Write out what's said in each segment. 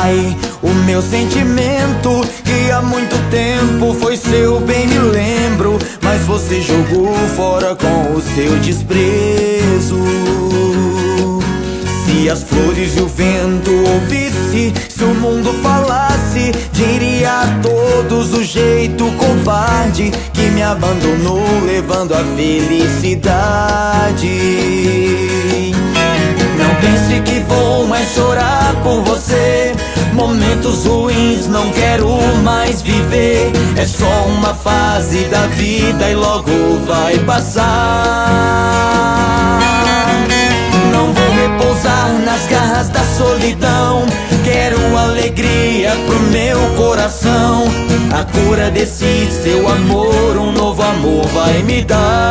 Pai, o meu sentimento que há muito tempo foi seu, bem me lembro, mas você jogou fora com o seu desprezo. Se as flores e o vento ouvisse, se o mundo falasse, diria a todos o jeito covarde que me abandonou, levando a felicidade. Não pense que vou mais chorar por você. Momentos ruins não quero mais viver. É só uma fase da vida e logo vai passar. Não vou repousar nas garras da solidão. Quero alegria pro meu coração. A cura desse seu amor, um novo amor vai me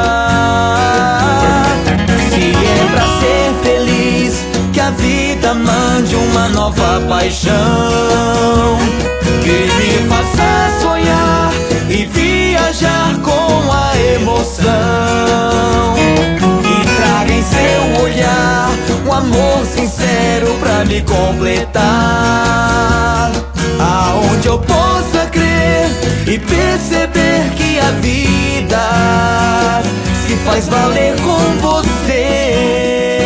dar. Se é pra ser feliz, que a vida mande uma nova paixão, que me faça sonhar e viajar com a emoção, e traga em seu olhar um amor sincero pra me completar, aonde eu possa crer e perceber que a vida se faz valer com você.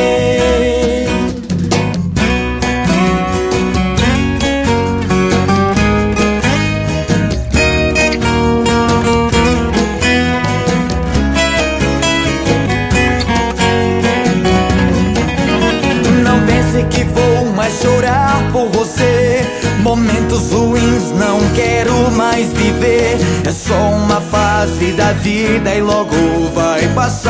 Não pense que vou mais chorar por você. Momentos ruins não quero mais viver. É só uma fase da vida e logo vai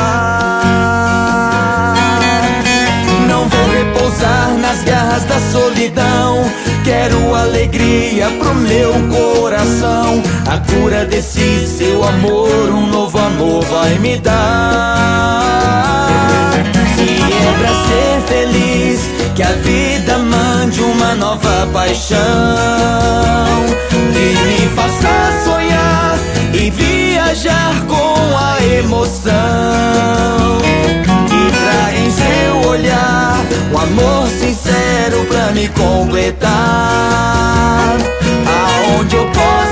passar. Não vou repousar nas garras da solidão. Quero alegria pro meu coração. A cura desse seu amor, um novo amor vai me dar. Se é pra ser feliz, que a vida mande uma nova paixão, que me faça sonhar e viajar com a emoção, que traga em seu olhar um amor sincero pra me completar, aonde eu posso